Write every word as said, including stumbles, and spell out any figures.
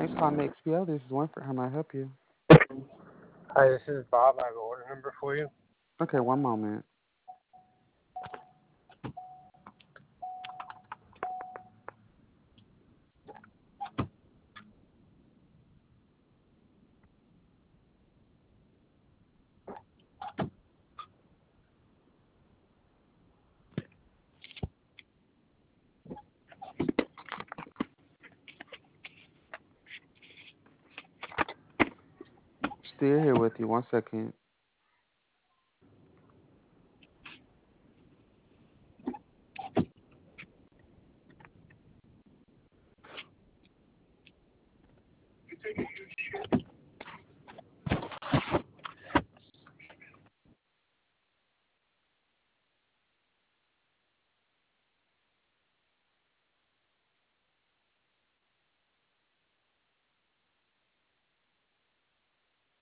Thanks for calling the X P L. This is Winfred. How may I help you? Hi, this is Bob. I have an order number for you. Okay, one moment. Still here with you. One second.